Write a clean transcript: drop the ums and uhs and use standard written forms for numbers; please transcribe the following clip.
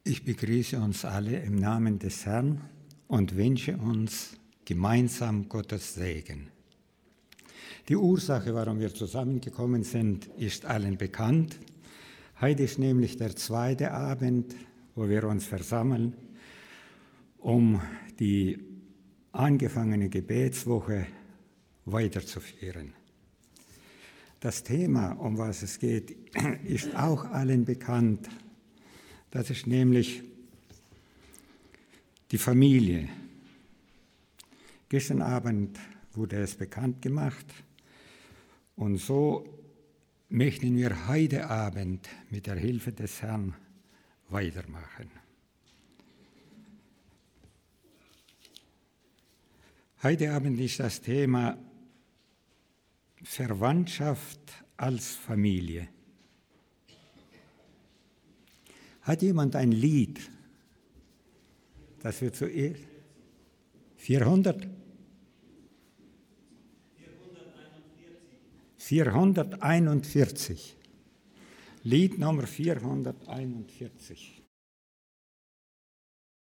Ich begrüße uns alle im Namen des Herrn und wünsche uns gemeinsam Gottes Segen. Die Ursache, warum wir zusammengekommen sind, ist allen bekannt. Heute ist nämlich der zweite Abend, wo wir uns versammeln, um die angefangene Gebetswoche weiterzuführen. Das Thema, um was es geht, ist auch allen bekannt. Das ist nämlich die Familie. Gestern Abend wurde es bekannt gemacht und so möchten wir heute Abend mit der Hilfe des Herrn weitermachen. Heute Abend ist das Thema Verwandtschaft als Familie. Hat jemand ein Lied, das wir zuerst 400? 441. Lied Nummer 441.